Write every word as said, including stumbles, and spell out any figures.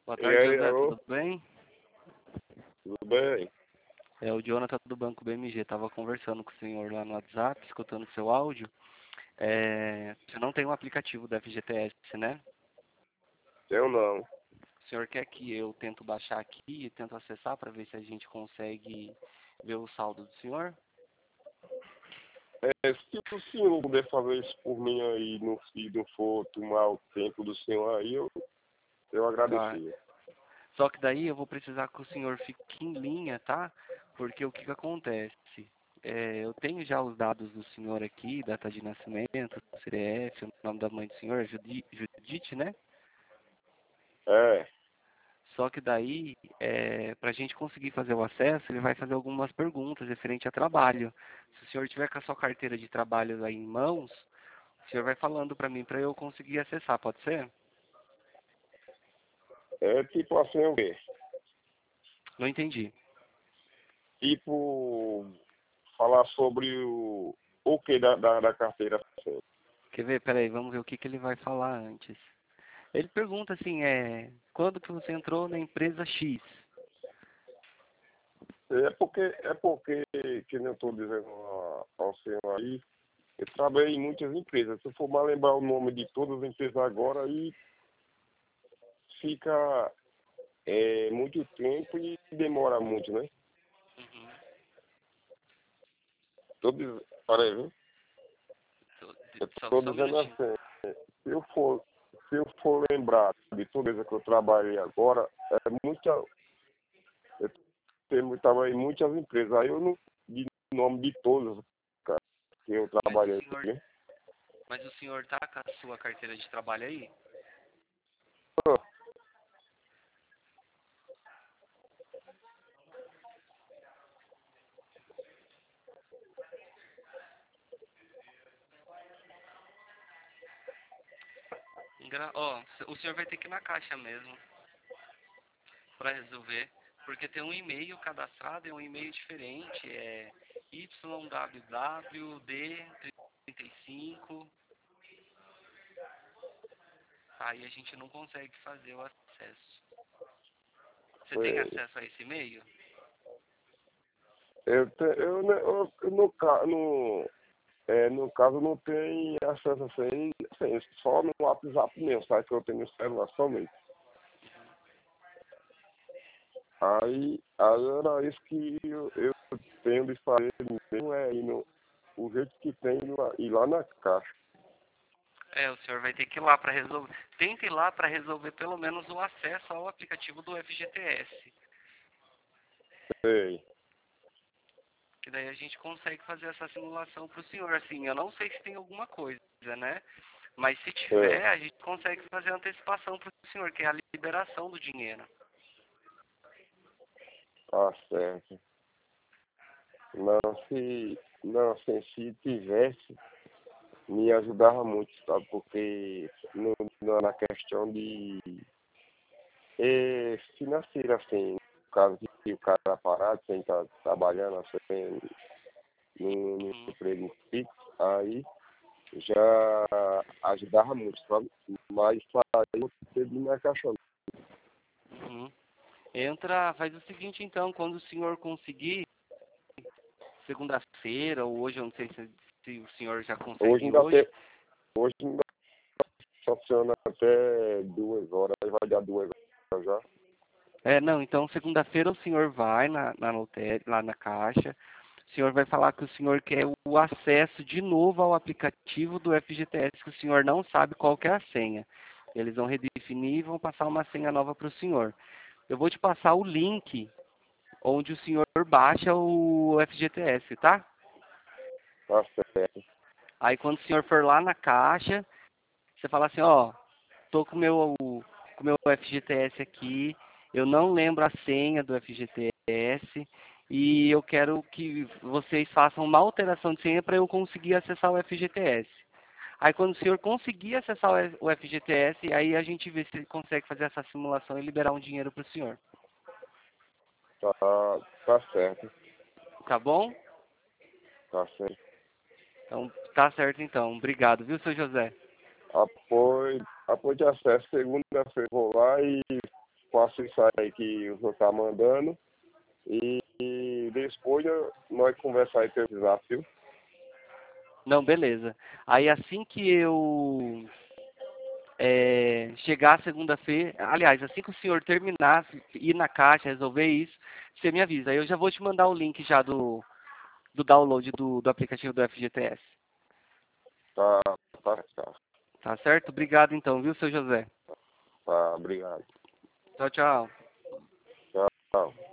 Boa E tarde, aí, José, alô? tudo bem? Tudo bem? É o Jonathan do Banco B M G. Estava conversando com o senhor lá no WhatsApp, escutando seu áudio. É, você não tem um aplicativo do F G T S, né? Eu não. O senhor quer que eu tento baixar aqui e tento acessar para ver se a gente consegue ver o saldo do senhor? É, se o senhor puder fazer isso por mim aí no, e não for tomar o tempo do senhor aí, eu, eu Tá. agradecia. Só que daí eu vou precisar que o senhor fique em linha, tá? Porque o que que acontece? É, eu tenho já os dados do senhor aqui, data de nascimento, C D F, o nome da mãe do senhor, Judi- Judite, né? É, Só que daí, para a gente conseguir fazer o acesso, ele vai fazer algumas perguntas referente a trabalho. Se o senhor tiver com a sua carteira de trabalho aí em mãos, o senhor vai falando para mim para eu conseguir acessar, pode ser? é tipo assim o quê? Não entendi. Tipo, falar sobre o, o que da, da, da carteira. Assim. Quer ver? Peraí, vamos ver o que, que ele vai falar antes. Ele pergunta assim, é, quando que você entrou na empresa X? É porque, é porque, que nem eu estou dizendo a- ao senhor aí, eu trabalhei em muitas empresas. Se eu for mal lembrar o nome de todas as empresas agora, aí fica é, muito tempo e demora muito, né? Uhum. Tô diz... Peraí, viu? Só Eu só tô só um dizendo minutinho. assim, se eu for, se eu for lembrar de tudo isso que eu trabalhei agora, é muita, eu tenho, trabalhei em muitas empresas, aí eu não de nome de todas, cara, que eu Mas o trabalhei, senhor, né? mas o senhor tá com a sua carteira de trabalho aí? Engra- Ó, o senhor vai ter que ir na caixa mesmo para resolver, porque tem um e-mail cadastrado, é um e-mail diferente, é Y W W D trinta e cinco. Aí a gente não consegue fazer o acesso. Você tem É, acesso a esse e-mail? eu, te, eu, ne- eu, eu no, ca- no, é, no caso não tem acesso assim, assim, só no WhatsApp mesmo, sabe que eu tenho no celular somente. Aí, aí era isso que eu, eu tenho de fazer mesmo, é ir no, o jeito que tem ir lá, ir lá na caixa. É, o senhor vai ter que ir lá para resolver. Tente ir lá para resolver pelo menos o acesso ao aplicativo do F G T S. Sei. Que daí a gente consegue fazer essa simulação para o senhor. Assim, eu não sei se tem alguma coisa, né? Mas se É, tiver, a gente consegue fazer a antecipação para o senhor, que é a liberação do dinheiro. tá certo. Não, se, não, assim, se tivesse, me ajudava muito, sabe? Porque no, na na questão de é, financeira, assim, no caso de o cara tá parado, sem estar trabalhando, assim, no, no Uhum, emprego fixo, aí já ajudava muito, sabe? Mas para eu ter de na caixa. uhum. Entra, faz o seguinte então, quando o senhor conseguir, segunda-feira ou hoje, eu não sei se, se o senhor já Hoje consegue ainda hoje. tem, hoje ainda funciona até duas horas, aí vai dar duas horas já. É, não, então segunda-feira o senhor vai na, na lotérica, lá na caixa, o senhor vai falar que o senhor quer o acesso de novo ao aplicativo do F G T S, que o senhor não sabe qual que é a senha. Eles vão redefinir e vão passar uma senha nova para o senhor. Eu vou te passar o link onde o senhor baixa o F G T S, tá? Tá certo. Aí quando o senhor for lá na caixa, você fala assim, ó, tô com o meu, com o meu F G T S aqui, eu não lembro a senha do F G T S e eu quero que vocês façam uma alteração de senha para eu conseguir acessar o F G T S. Aí quando o senhor conseguir acessar o F G T S, aí a gente vê se ele consegue fazer essa simulação e liberar um dinheiro para o senhor. Tá, tá certo. Tá bom? Tá certo. Então, tá certo então. Obrigado, viu, seu José? Apoio, apoio de acesso. Segunda-feira vou lá e faço isso aí que o senhor tá mandando. E, e depois eu- nós conversar aí pelo desafio. Não, beleza. Aí assim que eu é, chegar segunda-feira, aliás, assim que o senhor terminar, ir na caixa, resolver isso, você me avisa. Aí eu já vou te mandar o link já do, do download do, do aplicativo do F G T S. Tá, tá, tá. Tá certo? Obrigado então, viu, seu José? Tá, obrigado. Tchau, tchau. Tchau.